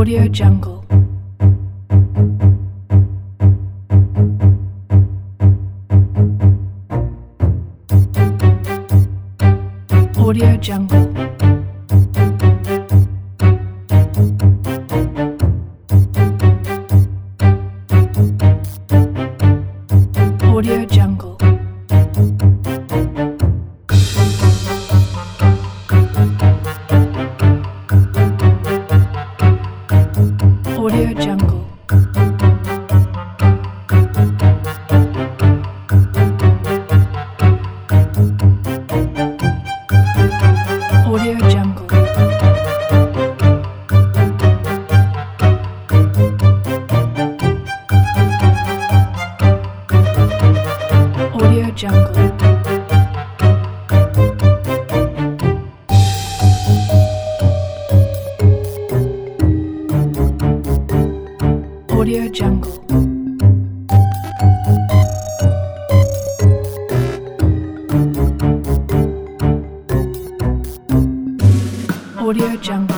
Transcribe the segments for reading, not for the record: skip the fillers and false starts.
Audio Jungle. Audio Jungle. Audio Jungle. Audio Jungle. Audio Jungle. Audio Jungle. Audio Jungle. Audio Jungle.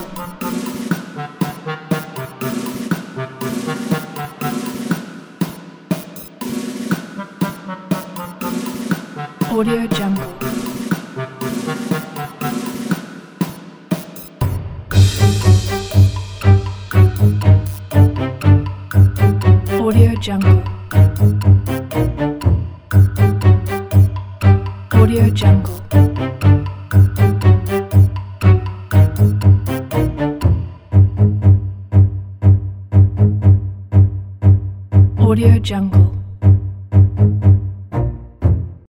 Audio Jungle. Audio Jungle. Audio Jungle. Audio Jungle.